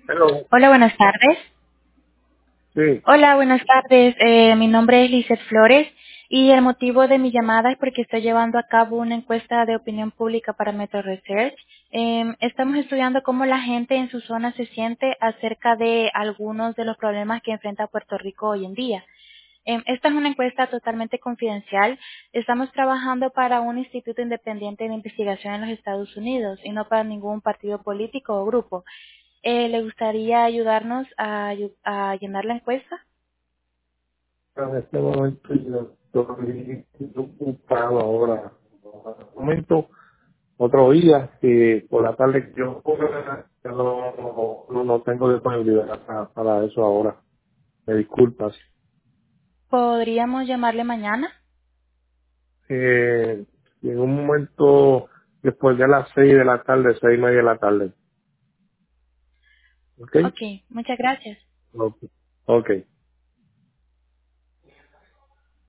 Hello. Hola, buenas tardes. Sí. Hola, buenas tardes. Mi nombre es Lizeth Flores y el motivo de mi llamada es porque estoy llevando a cabo una encuesta de opinión pública para Metro Research. Estamos estudiando cómo la gente en su zona se siente acerca de algunos de los problemas que enfrenta Puerto Rico hoy en día. Esta es una encuesta totalmente confidencial. Estamos trabajando para un instituto independiente de investigación en los Estados Unidos y no para ningún partido político o grupo. ¿Le gustaría ayudarnos a llenar la encuesta? En este momento yo estoy ocupado ahora. Un momento, otro día, que por la tarde yo ya no tengo disponibilidad para eso ahora. Me disculpas. ¿Podríamos llamarle mañana? Eh, en un momento después de las 6 de la tarde, 6:30 de la tarde. ¿Ok? Ok, muchas gracias. Ok. Ok.